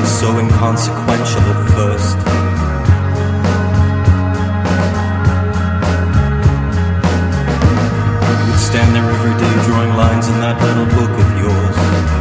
so inconsequential at first. You'd stand there every day drawing lines in that little book of yours.